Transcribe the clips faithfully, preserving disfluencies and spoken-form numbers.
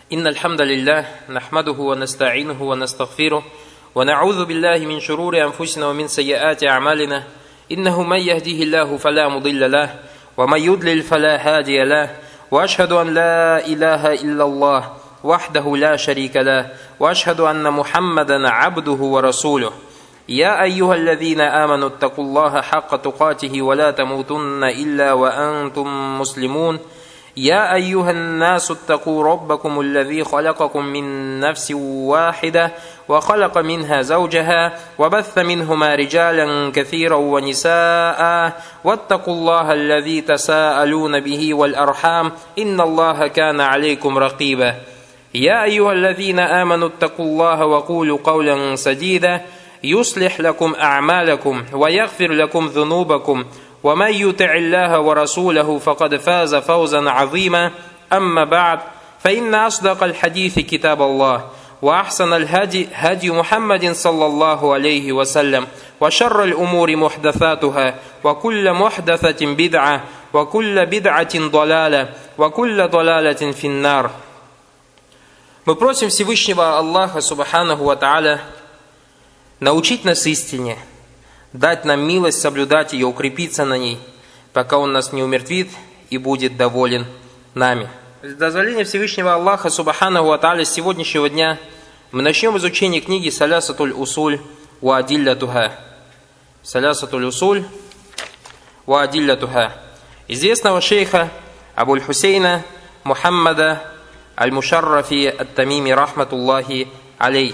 إن الحمد لله نحمده ونستعينه ونستغفره ونعوذ بالله من شرور أنفسنا ومن سيئات أعمالنا إنه من يهديه الله فلا مضل له ومن يضلل فلا هادي له وأشهد أن لا إله إلا الله وحده لا شريك له وأشهد أن محمدا عبده ورسوله يا أيها الذين آمنوا اتقوا الله حق تقاته ولا تموتن إلا وأنتم مسلمون يا أيها الناس اتقوا ربكم الذي خلقكم من نفس واحدة وخلق منها زوجها وبث منهما رجالا كثيرا ونساء واتقوا الله الذي تساءلون به والأرحام إن الله كان عليكم رقيبا يا أيها الذين آمنوا اتقوا الله وقولوا قولا سديدا يصلح لكم أعمالكم ويغفر لكم ذنوبكم ومن يطع الله ورسوله فقد فاز فوزا عظيما أما بعد فإن أصدق الحديث كتاب الله وأحسن الهدي هدي محمد صلى الله عليه وسلم وشر الأمور محدثاتها وكل محدثة بدعة وكل بدعة ضلالة وكل ضلالة في النار. Мы просим Всевышнего Аллаха Субханаху ва Тааля научить нас истине, дать нам милость соблюдать ее, укрепиться на ней, пока Он нас не умертвит и будет доволен нами. С дозволения Всевышнего Аллаха Субханаху ва Тааля с сегодняшнего дня мы начнем изучение книги Салясатуль Усуль ва Адиллятуха. Салясатуль Усуль ва Адиллятуха известного шейха Абуль Хусейна Мухаммада Аль-Мушаррафи Ат-Тамими Рахматуллахи Алей.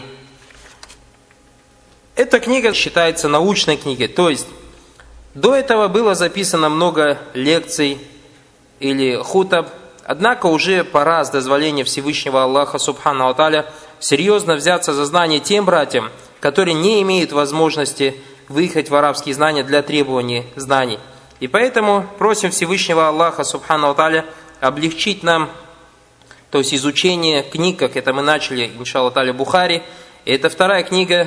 Эта книга считается научной книгой, то есть до этого было записано много лекций или хутаб, однако уже пора с дозволения Всевышнего Аллаха Субхану ва Тааля серьезно взяться за знание тем братьям, которые не имеют возможности выехать в арабские знания для требования знаний. И поэтому просим Всевышнего Аллаха Субхану ва Тааля облегчить нам, то есть изучение книг, как это мы начали, иншаллах та'аля, Бухари. И это вторая книга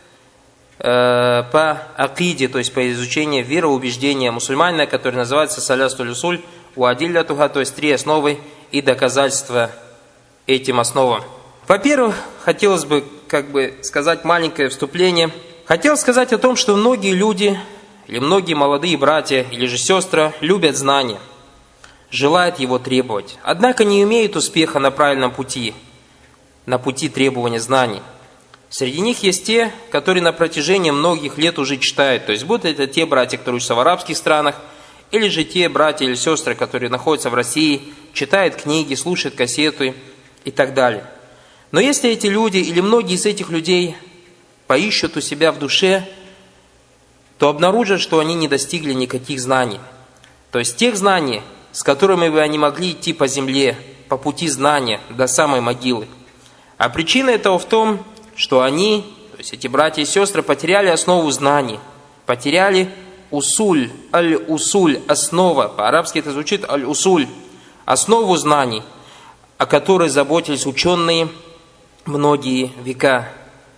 э, по акиде, то есть по изучению вероубеждения мусульманина, которая называется Салясатуль Усуль ва Адиллятуха, то есть три основы и доказательства этим основам. Во-первых, хотелось бы как бы сказать маленькое вступление. Хотел сказать о том, что многие люди, или многие молодые братья, или же сестры любят знания, желает его требовать, однако не имеет успеха на правильном пути, на пути требования знаний. Среди них есть те, которые на протяжении многих лет уже читают, то есть будут это те братья, которые учатся в арабских странах, или же те братья или сестры, которые находятся в России, читают книги, слушают кассеты и так далее. Но если эти люди или многие из этих людей поищут у себя в душе, то обнаружат, что они не достигли никаких знаний. То есть тех знаний, с которыми бы они могли идти по земле, по пути знания до самой могилы. А причина этого в том, что они, то есть эти братья и сестры, потеряли основу знаний, потеряли усуль, аль-усуль, основа, по-арабски это звучит аль-усуль, основу знаний, о которой заботились ученые многие века.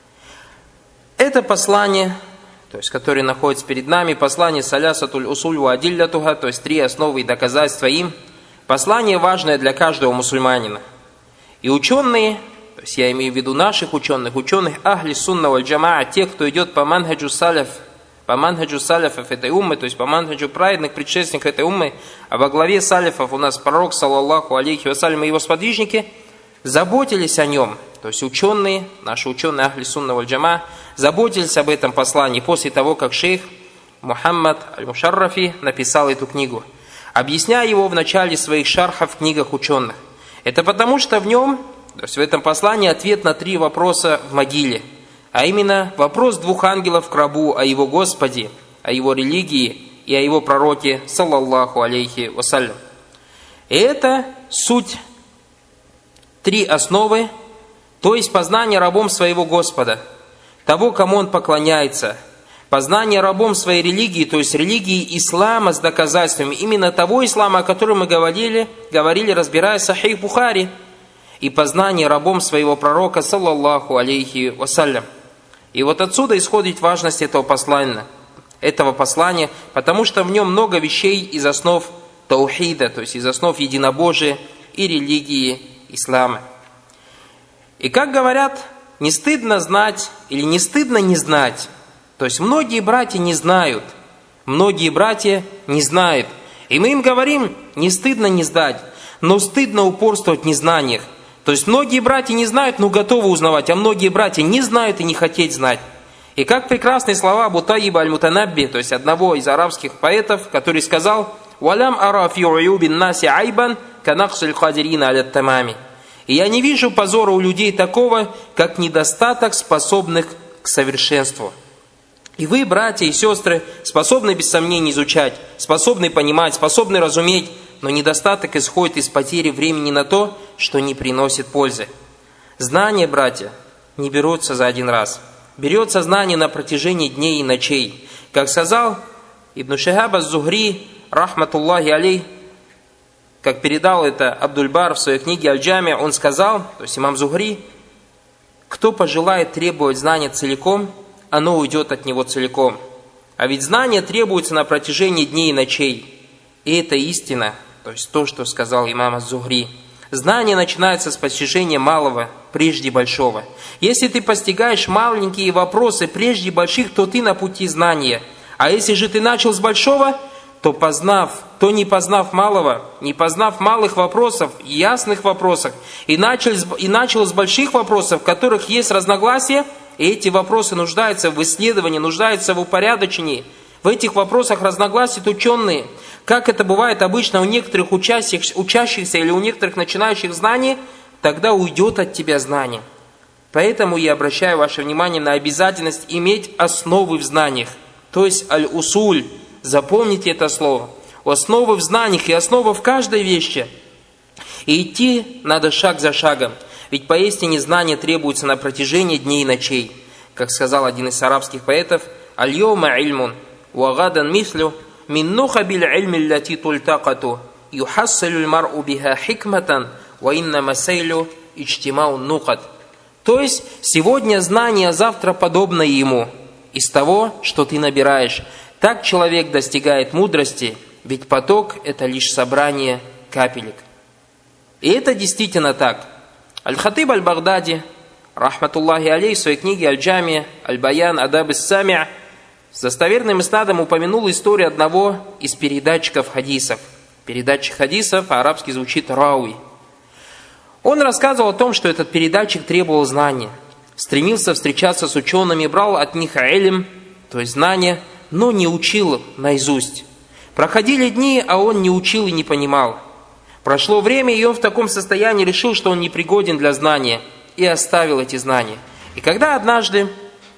Это послание, то есть, который находится перед нами, послание Салясатуль Усуль ва Адиллятуха, то есть три основы и доказательства им, послание важное для каждого мусульманина. И ученые, то есть я имею в виду наших ученых, ученых Ахли Сунна валь Джамаа, тех, кто идет по манхаджу саляф, по манхаджу саляфов этой уммы, то есть по манхаджу праведных предшественников этой уммы, а во главе саляфов у нас пророк, саллаллаху алейхи вассалям, и его сподвижники, заботились о нем. То есть ученые, наши ученые Ахли Сунна валь Джамаа, заботились об этом послании после того, как шейх Мухаммад Аль-Мушаррафи написал эту книгу, объясняя его в начале своих шархов в книгах ученых. Это потому, что в нем, то есть в этом послании, ответ на три вопроса в могиле, а именно вопрос двух ангелов в гробу о его Господе, о его религии и о его пророке, саллаллаху алейхи вассалям. И это суть три основы, то есть познание рабом своего Господа, того, кому он поклоняется, познание рабом своей религии, то есть религии ислама с доказательствами, именно того ислама, о котором мы говорили, говорили, разбирая Сахих Бухари, и познание рабом своего пророка, саллаллаху алейхи вассалям. И вот отсюда исходит важность этого послания, этого послания, потому что в нем много вещей из основ таухида, то есть из основ единобожия и религии ислама. И как говорят, не стыдно знать или не стыдно не знать. То есть многие братья не знают. Многие братья не знают. И мы им говорим, не стыдно не знать, но стыдно упорствовать в незнаниях. То есть многие братья не знают, но готовы узнавать, а многие братья не знают и не хотят знать. И как прекрасные слова Абу Таиба аль-Мутанабби, то есть одного из арабских поэтов, который сказал: «Валям ара фи уюбин наси айбан канахсиль кадирина аля тамами». И я не вижу позора у людей такого, как недостаток способных к совершенству. И вы, братья и сестры, способны без сомнений изучать, способны понимать, способны разуметь, но недостаток исходит из потери времени на то, что не приносит пользы. Знания, братья, не берутся за один раз. Берется знание на протяжении дней и ночей. Как сказал Ибн Шихаб аз-Зухри, рахматуллахи алейх, как передал это Абдуль-Бар в своей книге Аль-Джами, он сказал, то есть имам Зухри: кто пожелает требовать знания целиком, оно уйдет от него целиком. А ведь знание требуется на протяжении дней и ночей. И это истина, то есть то, что сказал имам аз-Зухри. Знание начинается с постижения малого, прежде большого. Если ты постигаешь маленькие вопросы прежде больших, то ты на пути знания. А если же ты начал с большого, то познав, то не познав малого, не познав малых вопросов, ясных вопросов, и начал, и начал с больших вопросов, в которых есть разногласия, и эти вопросы нуждаются в исследовании, нуждаются в упорядочении. В этих вопросах разногласия ученые. Как это бывает обычно у некоторых учащихся, учащихся или у некоторых начинающих знаний, тогда уйдет от тебя знание. Поэтому я обращаю ваше внимание на обязательность иметь основы в знаниях. То есть аль-усуль. Запомните это слово. Основы в знаниях и основа в каждой вещи. И идти надо шаг за шагом. Ведь поистине знания требуются на протяжении дней и ночей. Как сказал один из арабских поэтов: «Аль-йома ильмун, вагадан мислю, мин нухабиль ильми лати тультакату, юхассалю льмар'у биха хикматан, ва инна масайлю ичтимау нукат». То есть, сегодня знание, а завтра подобно ему, из того, что ты набираешь. Так человек достигает мудрости, ведь поток – это лишь собрание капелек. И это действительно так. Аль-Хатиб аль-Багдади, рахматуллахи алейх, в своей книге Аль-Джами, Аль-Баян, Адаб ис-Сами'а, с достоверным иснадом упомянул историю одного из передатчиков хадисов. Передатчик хадисов по-арабски звучит рауи. Он рассказывал о том, что этот передатчик требовал знания, стремился встречаться с учеными, брал от них илм, то есть знания, но не учил наизусть. Проходили дни, а он не учил и не понимал. Прошло время, и он в таком состоянии решил, что он непригоден для знания, и оставил эти знания. И когда однажды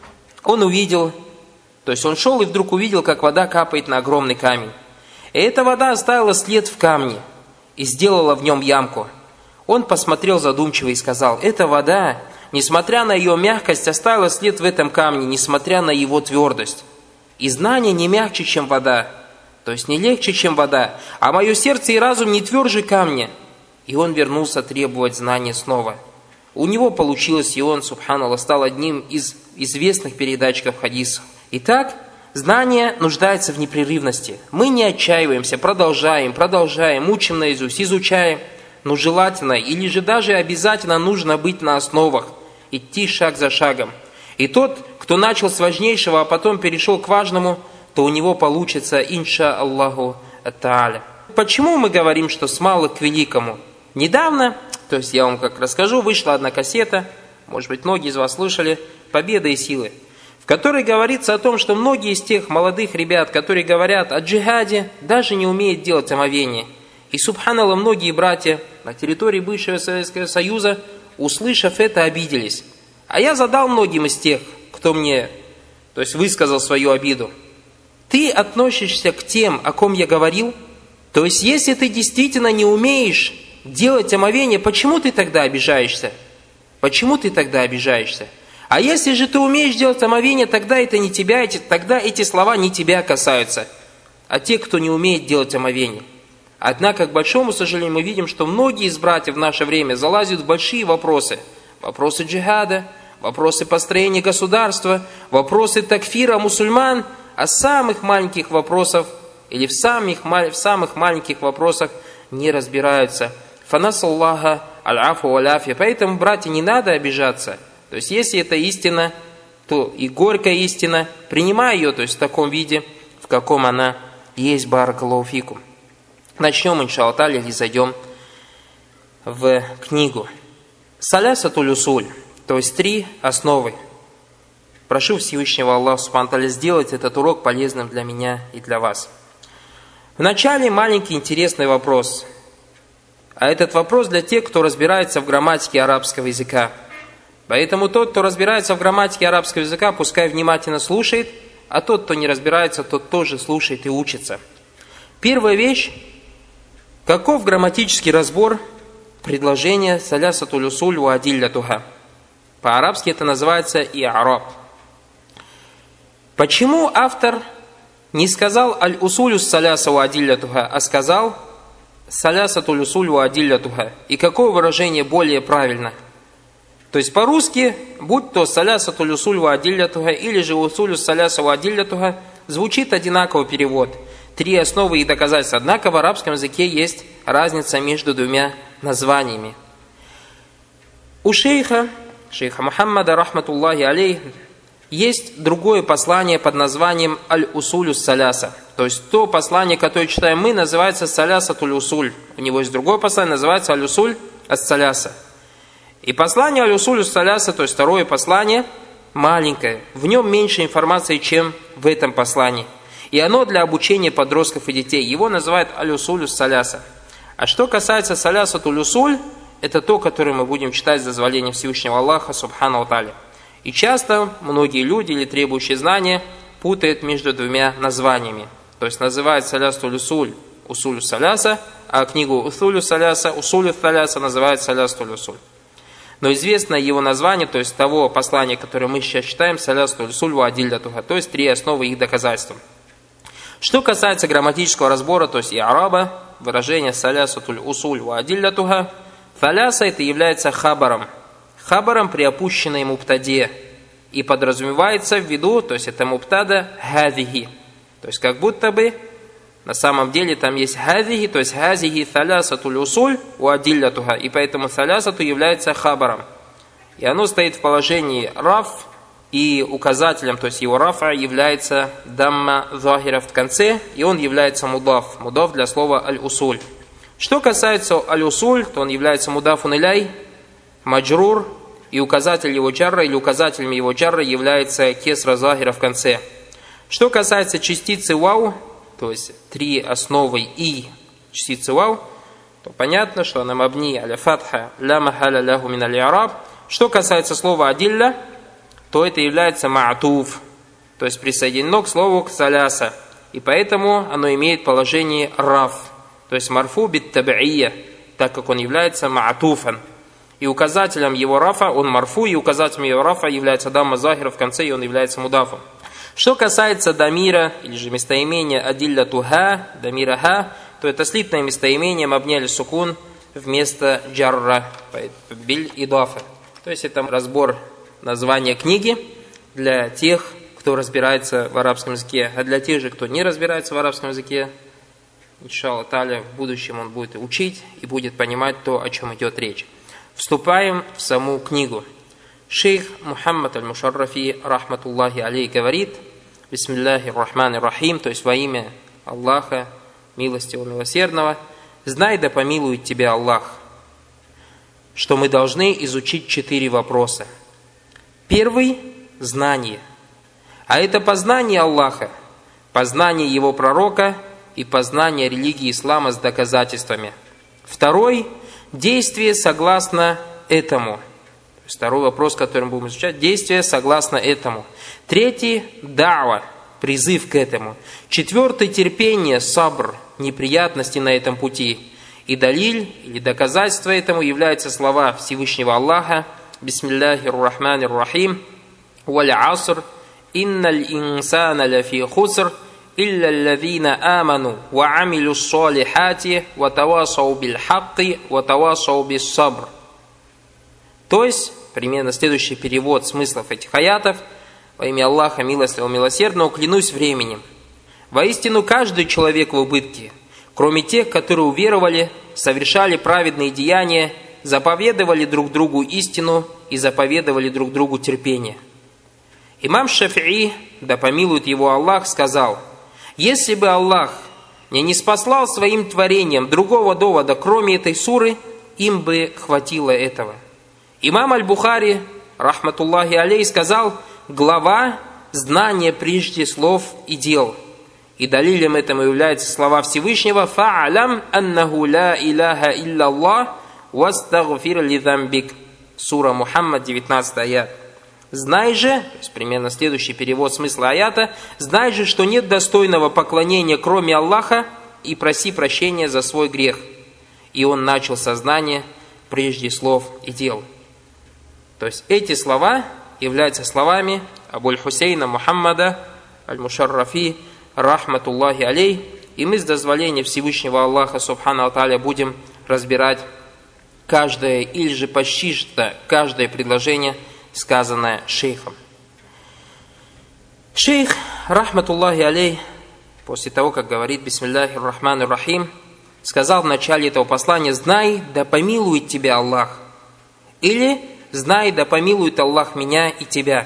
он увидел, то есть он шел и вдруг увидел, как вода капает на огромный камень. И эта вода оставила след в камне и сделала в нем ямку. Он посмотрел задумчиво и сказал: эта вода, несмотря на ее мягкость, оставила след в этом камне, несмотря на его твердость. И знание не мягче, чем вода, то есть не легче, чем вода, а мое сердце и разум не тверже камня. И он вернулся требовать знания снова. У него получилось, и он, субханаллах, стал одним из известных передатчиков хадисов. Итак, знание нуждается в непрерывности. Мы не отчаиваемся, продолжаем, продолжаем, учим наизусть, изучаем. Но желательно или же даже обязательно нужно быть на основах, идти шаг за шагом. И тот, кто начал с важнейшего, а потом перешел к важному, то у него получится, инша Аллаху та'аля. Почему мы говорим, что с малых к великому? Недавно, то есть я вам как расскажу, вышла одна кассета, может быть, многие из вас слышали, «Победа и силы», в которой говорится о том, что многие из тех молодых ребят, которые говорят о джихаде, даже не умеют делать омовение. И, субханаллах, многие братья на территории бывшего Советского Союза, услышав это, обиделись. А я задал многим из тех, кто мне, то есть высказал свою обиду: ты относишься к тем, о ком я говорил? То есть, если ты действительно не умеешь делать омовение, почему ты тогда обижаешься? Почему ты тогда обижаешься? А если же ты умеешь делать омовение, тогда это не тебя, эти, тогда эти слова не тебя касаются, а те, кто не умеет делать омовение. Однако, к большому сожалению, мы видим, что многие из братьев в наше время залазят в большие вопросы. Вопросы джихада, вопросы построения государства, вопросы такфира мусульман, а самых маленьких вопросов или в самых, в самых маленьких вопросах не разбираются. Фанасаллаха аль-афу валь-афия. Поэтому, братья, не надо обижаться. То есть, если это истина, то и горькая истина, принимай ее, то есть в таком виде, в каком она есть, баракаллаху фикум. Начнем, иншаллах та'аля, и зайдем в книгу. Салясатуль усуль, то есть три основы. Прошу Всевышнего Аллаха субхану ва тааля сделать этот урок полезным для меня и для вас. Вначале маленький интересный вопрос. А этот вопрос для тех, кто разбирается в грамматике арабского языка. Поэтому тот, кто разбирается в грамматике арабского языка, пускай внимательно слушает, а тот, кто не разбирается, тот тоже слушает и учится. Первая вещь. Каков грамматический разбор предложения салясатуль усуль ва адиллятуха? По-арабски это называется и'раб. Почему автор не сказал аль-усулю саляса ва адиллятуха, а сказал салясатуль усуль ва адиллятуха? И какое выражение более правильно? То есть по-русски, будь то салясатуль усуль ва адиллятуха или же усулю саляса ва адиллятуха, звучит одинаково перевод. Три основы и доказательства. Однако в арабском языке есть разница между двумя названиями. У шейха, шейха Мухаммада, рахматуллахи алейх, есть другое послание под названием аль-усулю саляса. То есть то послание, которое читаем мы, называется салясатуль усуль. У него есть другое послание, называется аль-усуль ас-саляса. И послание аль-усулю саляса, то есть второе послание, маленькое. В нем меньше информации, чем в этом послании. И оно для обучения подростков и детей. Его называют аль-усулю саляса. А что касается салясатуль усуль, это то, которое мы будем читать с дозволением Всевышнего Аллаха субхану ва тааля. И часто многие люди или требующие знания путают между двумя названиями. То есть называют салясатуль усуль усулю саляса, а книгу усулю саляса, усулю саляса называют салясатуль усуль. Но известно его название, то есть того послания, которое мы сейчас читаем, салясатуль усуль ва адиллятуха, то есть три основы их доказательства. Что касается грамматического разбора, то есть и'раба, выражение салясатуль усуль ва адиллятуха, саляса это является хабаром, хабаром при опущенной мубтаде, и подразумевается в виду, то есть это мубтада хазихи, то есть как будто бы на самом деле там есть хазихи, то есть хазихи салясатуль усуль ва адиллятуха, и поэтому салясату является хабаром, и оно стоит в положении раф, и указателем, то есть его рафа, является дамма захира в конце, и он является мудаф. Мудаф для слова аль-усуль. Что касается аль-усуль, то он является мудафун иляй, маджрур, и указатель его джарра, или указателем его джарра является кесра захира в конце. Что касается частицы вау, то есть три основы и частицы вау, то понятно, что она мабни аля фатха ля махаля ляху мин аль-и'раб. Что касается слова адилля, то это является ма'туф, то есть присоединено к слову саляса, и поэтому оно имеет положение раф, то есть марфу бит таб'ия, так как он является ма'туфан. И указателем его рафа он марфу, и указателем его рафа является дамма захира в конце, и он является мудафом. Что касается дамира, или же местоимения адиллятуха, дамира ха, то это слитное местоимение мабни аль сукун вместо джарра, биль идафа. То есть это разбор название книги для тех, кто разбирается в арабском языке, а для тех же, кто не разбирается в арабском языке, иншаллах та'аля, в будущем он будет учить и будет понимать то, о чем идет речь. Вступаем в саму книгу. Шейх Мухаммад аль-Мушаррафи, рахматуллахи алейх, говорит: бисмиллахи рахмани рахим, то есть во имя Аллаха, милостивого, милосердного, знай да помилует тебя Аллах, что мы должны изучить четыре вопроса. Первый – знание. А это познание Аллаха, познание Его пророка и познание религии ислама с доказательствами. Второй – действие согласно этому. Второй вопрос, который мы будем изучать – действие согласно этому. Третий – да'ва, призыв к этому. Четвертый – терпение, сабр, неприятности на этом пути. И далиль, или доказательство этому являются слова Всевышнего Аллаха: бисмиллахир рахманир рахим, валь аср, инналь инсана лафи хуср, илля аллазина аману, ва амилю ссалихати, ва тавасау биль хакки, ва тавасау бис сабр. То есть, примерно следующий перевод смыслов этих аятов: во имя Аллаха, милостивого, милосердного, клянусь временем. Воистину, каждый человек в убытке, кроме тех, которые уверовали, совершали праведные деяния заповедовали друг другу истину и заповедовали друг другу терпение. Имам Шафи'и, да помилует его Аллах, сказал: если бы Аллах мне не спаслал своим творением другого довода, кроме этой суры, им бы хватило этого. Имам Аль-Бухари, рахматуллахи алейх, сказал: глава знания прежде слов и дел. И далилем этому являются слова Всевышнего: «Фа'алям аннаху ла иляха илляллах вастагфир ли замбик». Сура Мухаммад, девятнадцатый аят. Знай же, то есть примерно следующий перевод смысла аята: знай же, что нет достойного поклонения, кроме Аллаха, и проси прощения за свой грех. И он начал сознание прежде слов и дел. То есть эти слова являются словами Абуль-Хусейна Мухаммада Аль-Мушаррафи, рахматуллахи алей, и мы с дозволения Всевышнего Аллаха субхану ва тааля будем разбирать каждое или же почти что каждое предложение, сказанное шейхом. Шейх, рахматуллахи алей, после того, как говорит бисмиллахи рахмани рахим, сказал в начале этого послания: знай, да помилует тебя Аллах, или знай, да помилует Аллах меня и тебя.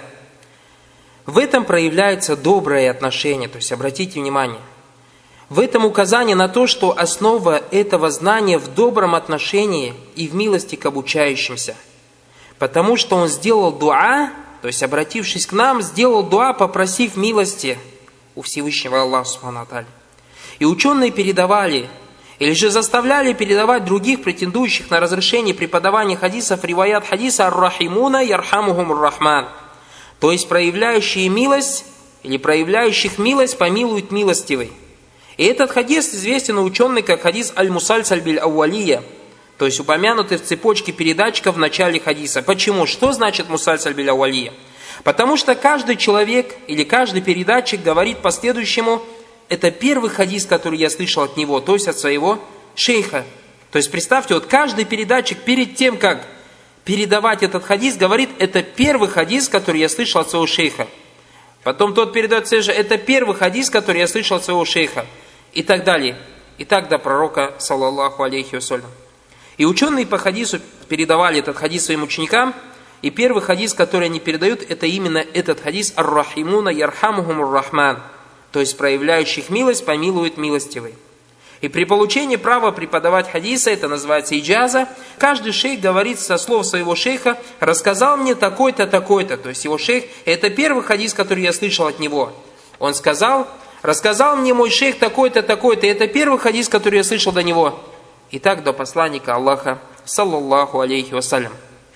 В этом проявляется доброе отношение, то есть обратите внимание. В этом указание на то, что основа этого знания в добром отношении и в милости к обучающимся. Потому что он сделал дуа, то есть обратившись к нам, сделал дуа, попросив милости у Всевышнего Аллаха субхану ва тааля. И ученые передавали, или же заставляли передавать других, претендующих на разрешение преподавания хадисов, риваят хадиса: «Ар-рахимуна ярхамухум ар-рахман». То есть проявляющие милость, или проявляющих милость помилует милостивый. И этот хадис известен у ученых как хадис аль-мусальсаль биль-ауалия, то есть упомянутый в цепочке передатчиков в начале хадиса. Почему? Что значит мусальсаль биль-ауалия? Потому что каждый человек или каждый передатчик говорит последующему: это первый хадис, который я слышал от него, то есть от своего шейха. То есть представьте, вот каждый передатчик перед тем, как передавать этот хадис, говорит: это первый хадис, который я слышал от своего шейха. Потом тот передает: это первый хадис, который я слышал от своего шейха. И так далее. И так до пророка, саллаллаху алейхи вассалям. И ученые по хадису передавали этот хадис своим ученикам. И первый хадис, который они передают, это именно этот хадис: «Ар-рахимуна ярхамухум ар-рахман». То есть проявляющих милость помилует милостивый. И при получении права преподавать хадиса, это называется иджаза, каждый шейх говорит со слов своего шейха: рассказал мне такой-то, такой-то. То есть его шейх, это первый хадис, который я слышал от него. Он сказал: рассказал мне мой шейх такой-то, такой-то. Это первый хадис, который я слышал до него. И так до посланника Аллаха, саллаллаху алейхи вассалям.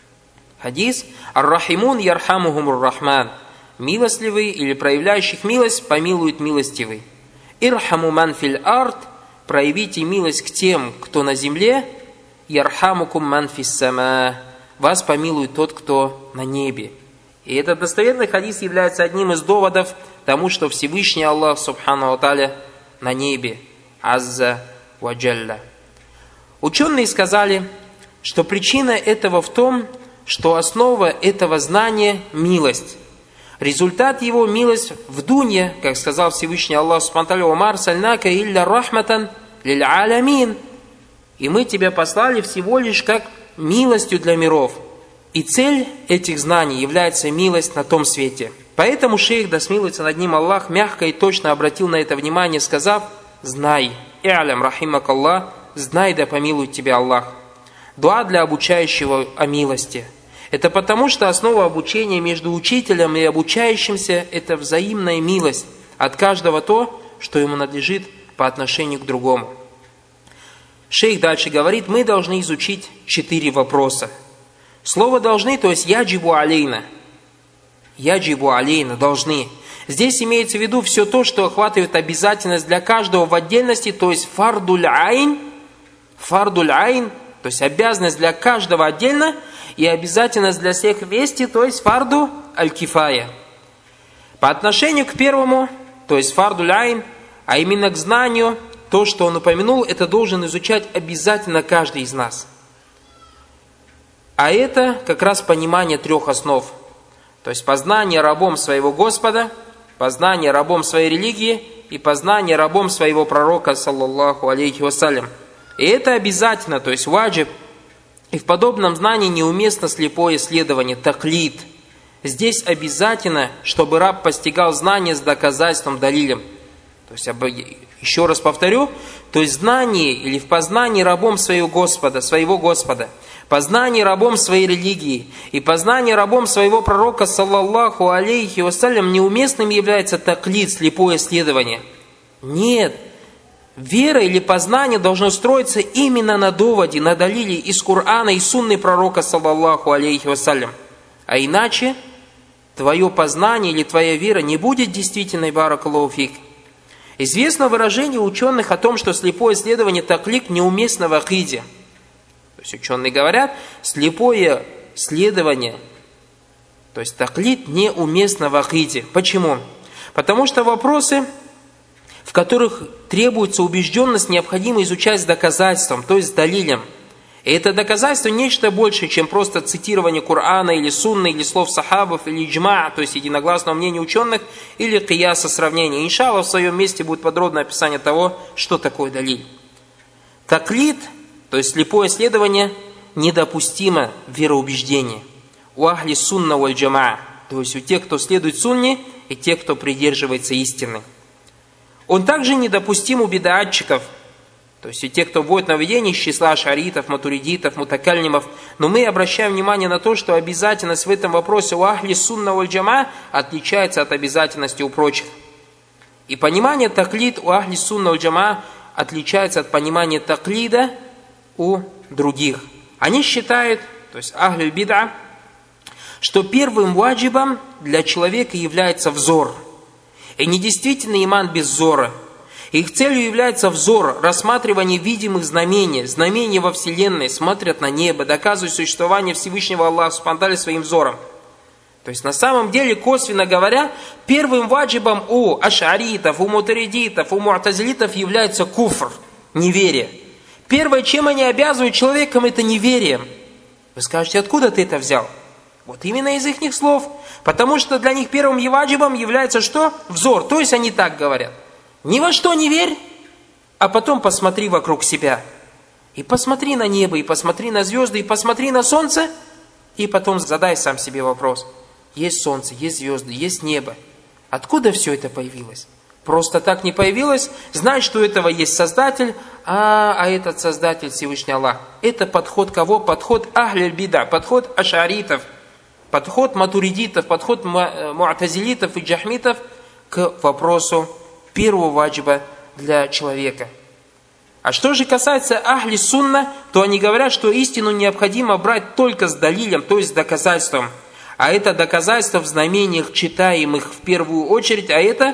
Хадис: «Ар-рахимун ярхамухум ар-рахман». Милостливый или проявляющих милость помилует милостивый. «Ирхаму ман фил ард». Проявите милость к тем, кто на земле. «Ярхамукум ман фис сама». Вас помилует тот, кто на небе. И этот достоверный хадис является одним из доводов тому, что Всевышний Аллах субхану ва тааля на небе. Азза ва джалля. Ученые сказали, что причина этого в том, что основа этого знания – милость. Результат его – милость в дунье, как сказал Всевышний Аллах субхану ва тааля: «Ва арсальнака илля рахматан лиль алямин». И мы тебя послали всего лишь как милостью для миров. И цель этих знаний является милость на том свете. Поэтому шейх, да смилуется над ним Аллах, мягко и точно обратил на это внимание, сказав: знай, и'лям рахимак Аллах, знай, да помилует тебя Аллах. Дуа для обучающего о милости. Это потому, что основа обучения между учителем и обучающимся – это взаимная милость. От каждого то, что ему надлежит по отношению к другому. Шейх дальше говорит: мы должны изучить четыре вопроса. Слово «должны», то есть «яджибу алейна». «Яджибу алейна» – «должны». Здесь имеется в виду все то, что охватывает обязательность для каждого в отдельности, то есть «фардуль айн», «фардуль айн», то есть обязанность для каждого отдельно, и обязательность для всех вместе, то есть «фарду аль-кифая». По отношению к первому, то есть «фардуль айн», а именно к знанию, то, что он упомянул, это должен изучать обязательно каждый из нас. А это как раз понимание трех основ. То есть познание рабом своего Господа, познание рабом своей религии и познание рабом своего пророка, саллаллаху алейхи вассалям. И это обязательно, то есть ваджиб. И в подобном знании неуместно слепое следование, таклид. Здесь обязательно, чтобы раб постигал знание с доказательством, далилем. То есть, еще раз повторю, то есть знание или в познании рабом своего Господа, своего Господа, познание рабом своей религии и познание рабом своего пророка, саллаллаху алейхи вассалям, неуместным является таклид, слепое следование. Нет. Вера или познание должно строиться именно на доводе, на далиле из Корана и сунны пророка, саллаллаху алейхи вассалям. А иначе твое познание или твоя вера не будет действительной, баракаллаху фик. Известно выражение ученых о том, что слепое следование таклид неуместно в акиде. То есть ученые говорят, слепое следование, то есть таклид неуместно в акиде. Почему? Потому что вопросы, в которых требуется убежденность, необходимо изучать с доказательством, то есть с далилем. И это доказательство нечто большее, чем просто цитирование Корана или сунны, или слов сахабов, или иджма, то есть единогласного мнения ученых, или кияса, сравнения. Иншаллах, в своем месте будет подробное описание того, что такое далиль. Таклид, то есть слепое следование, недопустимо в вероубеждении. У ахли сунна валь джамаа, то есть у тех, кто следует сунне, и тех, кто придерживается истины. Он также недопустим у бид'атчиков, то есть у тех, кто вводит нововведения из числа ашаритов, матуридитов, мутакальнимов. Но мы обращаем внимание на то, что обязательность в этом вопросе у ахли сунна валь джамаа отличается от обязательности у прочих. И понимание таклид у ахли сунна валь джамаа отличается от понимания таклида у других. Они считают, то есть ахлюль бид'а, что первым ваджибом для человека является взор. И недействительный иман без взора. Их целью является взор, рассматривание видимых знамений, знамений во Вселенной, смотрят на небо, доказывают существование Всевышнего Аллаха субхану ва тааля своим взором. То есть на самом деле, косвенно говоря, первым ваджибом у ашаритов, у мутаридитов, у му'тазилитов является куфр, неверие. Первое, чем они обязывают человеком, это неверием. Вы скажете, откуда ты это взял? Вот именно из их слов. Потому что для них первым ваджибом является что? Взор. То есть они так говорят. Ни во что не верь, а потом посмотри вокруг себя. И посмотри на небо, и посмотри на звезды, и посмотри на солнце, и потом задай сам себе вопрос. Есть солнце, есть звезды, есть небо. Откуда все это появилось? Просто так не появилось. Знай, что у этого есть Создатель, а, а этот Создатель Всевышний Аллах. Это подход кого? Подход ахль бида, подход ашаритов, подход матуридитов, подход му'тазилитов и джахмитов к вопросу первого ваджиба для человека. А что же касается ахли сунна, то они говорят, что истину необходимо брать только с далилем, то есть с доказательством. А это доказательство в знамениях, читаемых в первую очередь, а это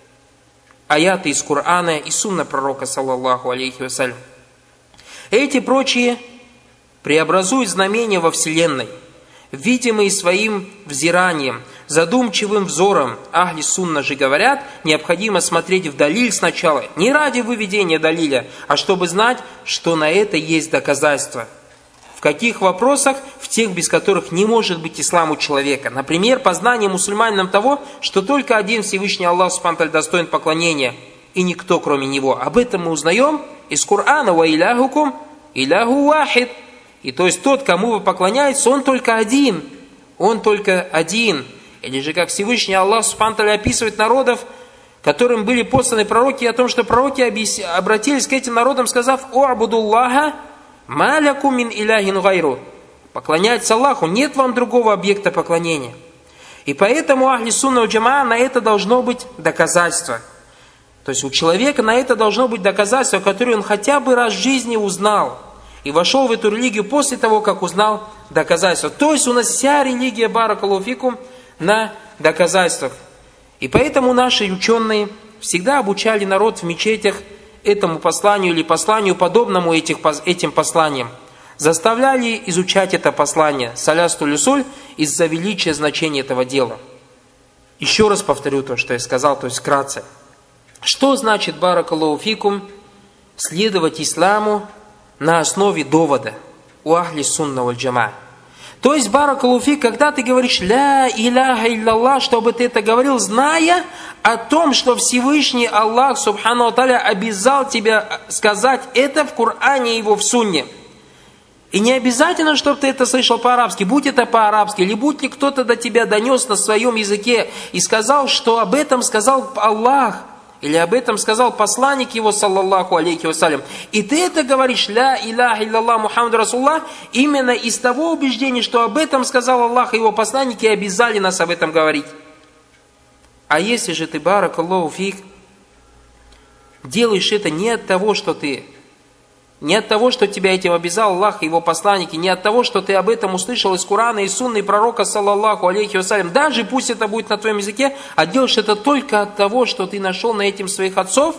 аяты из Корана и сунна пророка, саллаллаху алейхи вассалям. Эти прочие преобразуют знамения во Вселенной, видимые своим взиранием, задумчивым взором. Ахли сунна же говорят, необходимо смотреть в далиль сначала, не ради выведения далиля, а чтобы знать, что на это есть доказательства. В каких вопросах? В тех, без которых не может быть ислам у человека. Например, познание мусульманином того, что только один Всевышний Аллах субхану ва тааля достоин поклонения, и никто кроме Него. Об этом мы узнаем из Корана: «Ва иляхукум иляху вахид». И то есть тот, кому вы поклоняетесь, он только один. Он только один. Или же как Всевышний Аллах субхану ва тааля описывает народов, которым были посланы пророки, о том, что пророки обратились к этим народам, сказав: «У'будуллаха ма лякум мин иляхин гайру». Поклоняйтесь Аллаху, нет вам другого объекта поклонения. И поэтому ахли сунна валь джамаа на это должно быть доказательство. То есть у человека на это должно быть доказательство, которое он хотя бы раз в жизни узнал. И вошел в эту религию после того, как узнал доказательства. То есть у нас вся религия, баракаллаху фикум, на доказательствах. И поэтому наши ученые всегда обучали народ в мечетях этому посланию или посланию, подобному этих, этим посланиям. Заставляли изучать это послание, салястуль усуль, из-за величия значения этого дела. Еще раз повторю то, что я сказал, то есть вкратце. Что значит, баракаллаху фикум, следовать исламу на основе довода у ахли сунна валь джамаа? То есть, баракаллаху фик, когда ты говоришь «Ля иляха илляллах», чтобы ты это говорил, зная о том, что Всевышний Аллах субхану ва тааля обязал тебя сказать это в Коране и его в сунне. И не обязательно, чтобы ты это слышал по-арабски. Будь это по-арабски, или будь ли кто-то до тебя донес на своем языке и сказал, что об этом сказал Аллах, или об этом сказал посланник его, саллаллаху алейхи вассалям. И ты это говоришь, ля иляха илляллах Мухаммад Расуллах, именно из того убеждения, что об этом сказал Аллах и его посланники, и обязали нас об этом говорить. А если же ты, баракаллаху фик, делаешь это не от того, что ты, не от того, что тебя этим обязал Аллах и его посланники, не от того, что ты об этом услышал из Корана и Сунны пророка, саллаллаху алейхи вассалям, даже пусть это будет на твоем языке, а делаешь это только от того, что ты нашел на этим своих отцов,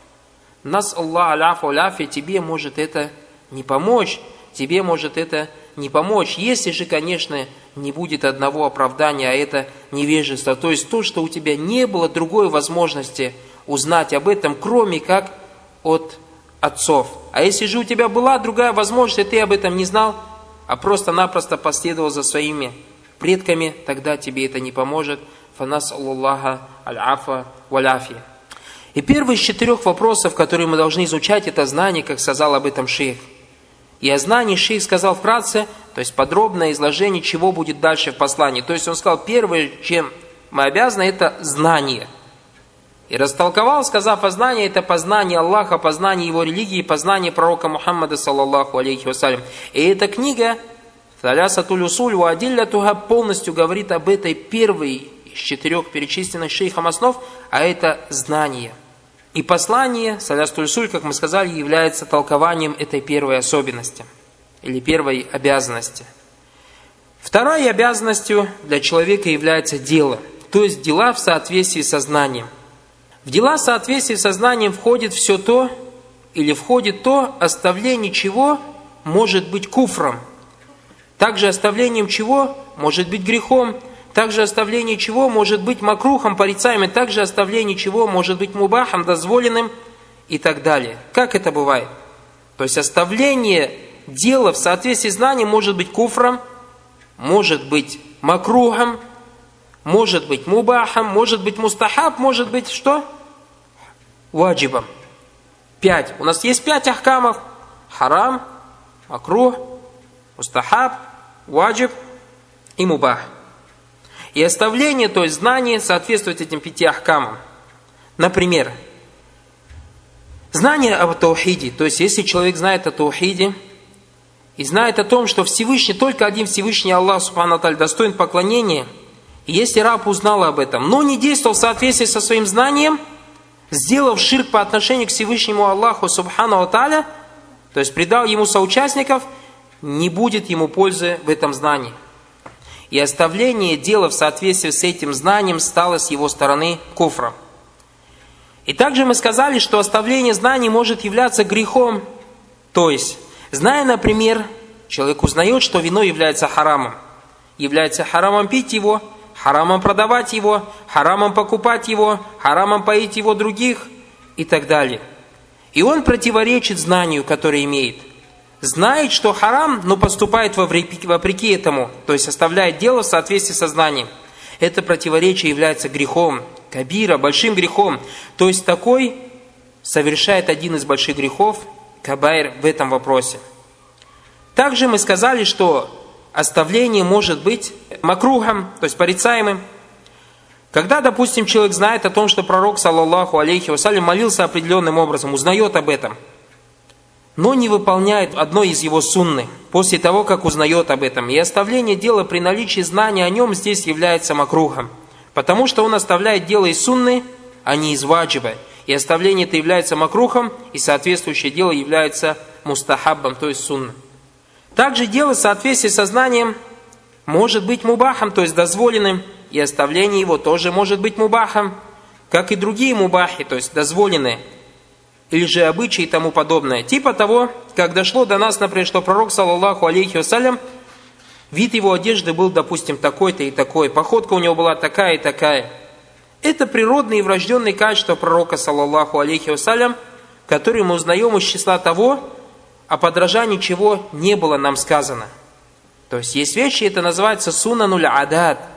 нас Аллах аляфу аляфи, тебе может это не помочь, тебе может это не помочь, если же, конечно, не будет одного оправдания, а это невежество, то есть то, что у тебя не было другой возможности узнать об этом, кроме как от отцов. А если же у тебя была другая возможность, и ты об этом не знал, а просто-напросто последовал за своими предками, тогда тебе это не поможет. Фанас Аллаха аль-афа валяфи. И первый из четырех вопросов, которые мы должны изучать, это знание, как сказал об этом шейх. И о знании шейх сказал вкратце, то есть подробное изложение, чего будет дальше в послании. То есть он сказал, первое, чем мы обязаны, это знание. И растолковал, сказав о знании, это познание Аллаха, познание его религии, познание пророка Мухаммада, саллаллаху алейхи вассалям. И эта книга, Талясатуль усуль ва адиллятуха, полностью говорит об этой первой из четырех перечисленных шейхом основ, а это знание. И послание, Талясатуль усуль, как мы сказали, является толкованием этой первой особенности, или первой обязанности. Второй обязанностью для человека является дело, то есть дела в соответствии со знанием. В дела в соответствии со знанием входит все то, или входит то, оставление чего может быть куфром, также оставлением чего может быть грехом, также оставление чего может быть макрухом, порицаемым, также оставление чего может быть мубахом, дозволенным и так далее. Как это бывает? То есть оставление дела в соответствии с знанием может быть куфром, может быть макрухом, может быть мубахом, может быть мустахаб, может быть что? Ваджибом. Пять. У нас есть пять ахкамов. Харам, макрух, мустахаб, ваджиб и мубах. И оставление, то есть знание, соответствует этим пяти ахкамам. Например, знание об таухиде. То есть если человек знает о таухиде и знает о том, что Всевышний, только один Всевышний Аллах Субхану ва Тааля достоин поклонения, и если раб узнал об этом, но не действовал в соответствии со своим знанием, сделав ширк по отношению к Всевышнему Аллаху Субхану ва Тааля, то есть предал ему соучастников, не будет ему пользы в этом знании. И оставление дела в соответствии с этим знанием стало с его стороны куфром. И также мы сказали, что оставление знаний может являться грехом. То есть, зная, например, человек узнает, что вино является харамом. Является харамом пить его, харамом продавать его, харамом покупать его, харамом поить его других и так далее. И он противоречит знанию, которое имеет. Знает, что харам, но поступает вопреки, вопреки этому, то есть оставляет дело в соответствии со знанием. Это противоречие является грехом, кабира, большим грехом. То есть такой совершает один из больших грехов, кабайр, в этом вопросе. Также мы сказали, что оставление может быть макрухом, то есть порицаемым. Когда, допустим, человек знает о том, что пророк, саллаллаху алейхи вассалям, молился определенным образом, узнает об этом, но не выполняет одной из его сунны после того, как узнает об этом. И оставление дела при наличии знания о нем здесь является макрухом, потому что он оставляет дело из сунны, а не из ваджиба. И оставление это является макрухом, и соответствующее дело является мустахаббом, то есть сунной. Также дело в соответствии со знанием может быть мубахом, то есть дозволенным, и оставление его тоже может быть мубахом, как и другие мубахи, то есть дозволенные, или же обычаи и тому подобное. Типа того, как дошло до нас, например, что пророк, саллаллаху алейхи вассалям, вид его одежды был, допустим, такой-то и такой, походка у него была такая и такая. Это природные и врожденные качества пророка, саллаллаху алейхи вассалям, которые мы узнаем из числа того, о подражании чего не было нам сказано. То есть есть вещи, это называется сунануль адад,